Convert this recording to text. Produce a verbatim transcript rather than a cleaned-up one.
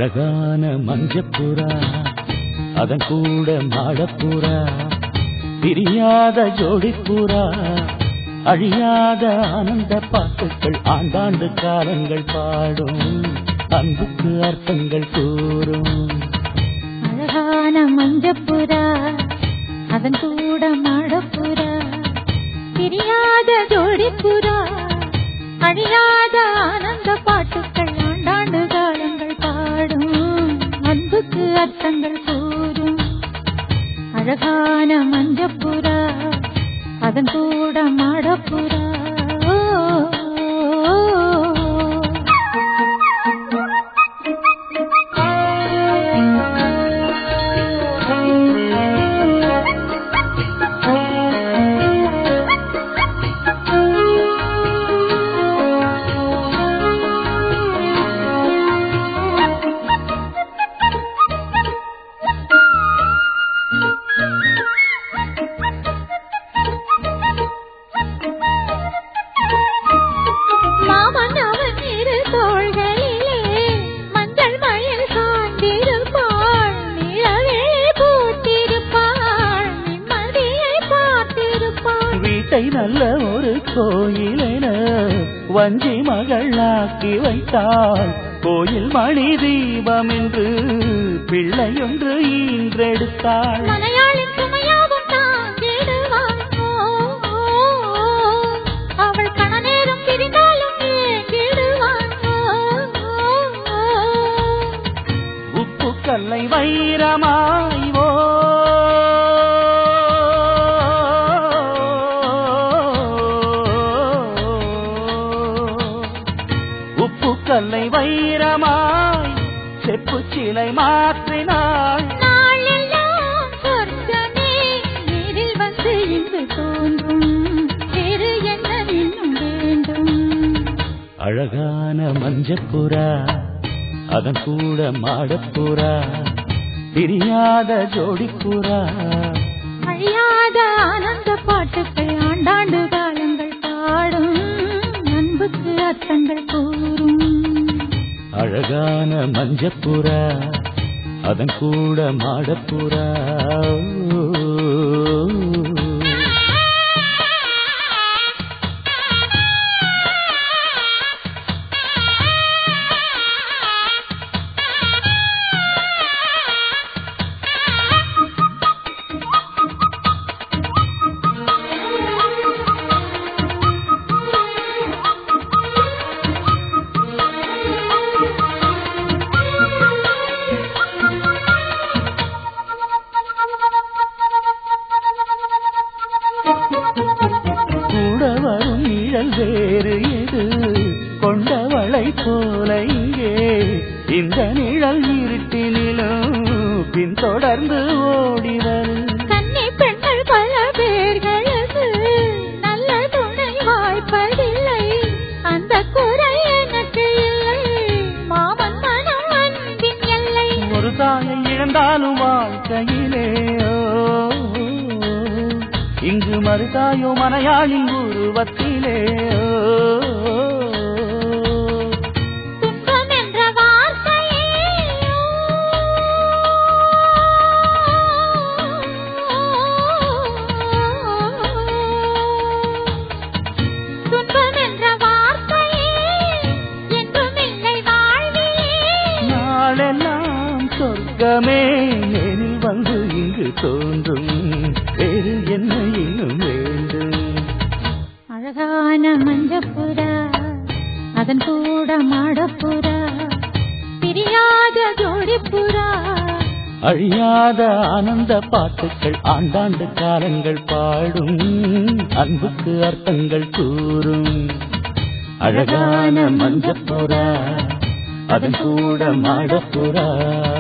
அழகான மஞ்சப்புறா அதன் கூட மாடப்புறா பிரியாத ஜோடிப்புறா அழியாத ஆனந்த பாட்டுக்கள் ஆண்டாண்டு காலங்கள் பாடும் அன்புக்கு அர்த்தங்கள் கூறும். அழகான மஞ்சப்புறா அதன் கூட மாடப்புறா பிரியாத ஜோடிப்புறா அழியாத ஆனந்த பாட்டுக்கள் ஆண்டாண்டு காலங்கள் பாடும் அன்புக்கு அர்த்தங்கள் கூறும். அழகான மஞ்சப்புறா அதன் கூட மாடப்புறா. நல்ல ஒரு கோயிலென வஞ்சி மகளாக்கி வைத்தாள் கோயில் மணி தீபம் என்று பிள்ளையொன்று ஈன்றெடுத்தாள். அவள் கணநேரம் பிரிந்தாலும் உப்பு கல்லை வைரமாய்வோ கல்லை வைரமாய் செப்பு சிலை மாற்றினாள். நாளெல்லாம் சொர்க்கமே நேரில் வந்து இங்கு தோன்றும் வேறு என்ன இன்னும் வேண்டும். அழகான மஞ்சப்புறா அதன் கூட மாடப்புறா பிரியாத ஜோடிப்புறா அழியாத ஆனந்த பாட்டுக்கள் ஆண்டாண்டு காலங்கள் பாடும் அன்புக்கு அர்த்தங்கள் கூறும். அழகான மஞ்சப்புறா அதன் கூட மாடப்புறா. வரும் நிழல் வேறு எது கொண்டவளை போல இங்கே இந்த நிழல் இருட்டினிலும் பின்தொடர்ந்து ஓடி வரும். கன்னி பெண்கள் பல பேர்களுக்கு நல்ல துணை வாய்ப்பதில்லை அந்த குறை எனக்கு இல்லை மாமன் மனம் அன்பின் எல்லை. ஒரு தாயை இழந்தாலும் வாழ்க்கையிலே இங்கு மறுதாயோ மனையாளின் உருவத்திலே துன்பம் என்ற வார்த்தையே துன்பம் என்ற வார்த்தையே என்றும் இல்லை வாழ்விலே. நாளெல்லாம் சொர்க்கமே நேரில் வந்து இங்கு தோன்றும் வேறு என்ன இன்னும் வேண்டும். அழகான மஞ்சப்புறா அதன் கூட மாடப்புறா பிரியாத ஜோடிப்புறா அழியாத ஆனந்த பாட்டுக்கள் ஆண்டாண்டு காலங்கள் பாடும் அன்புக்கு அர்த்தங்கள் கூறும். அழகான மஞ்சப்புறா அதன் கூட மாடப்புறா.